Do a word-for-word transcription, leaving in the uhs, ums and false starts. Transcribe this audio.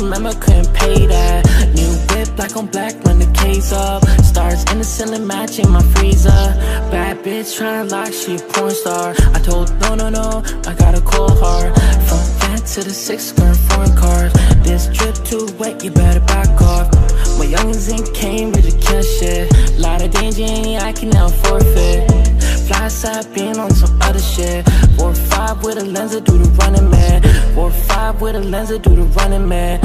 remember, couldn't pay that. New whip, black on black, run the case up. Stars in the ceiling, matching my freezer. Bad bitch tryna lock, she a porn star. I told no, no, no, I gotta call hard. From van to the six, skirt foreign cars. This drip too wet, you better back off. My youngins in Cambridge, I kill shit. Lot of danger, and I can now forfeit. Fly side being on some other shit. Four five with a lens, I do the running man. Four five with a lens, I do the running man.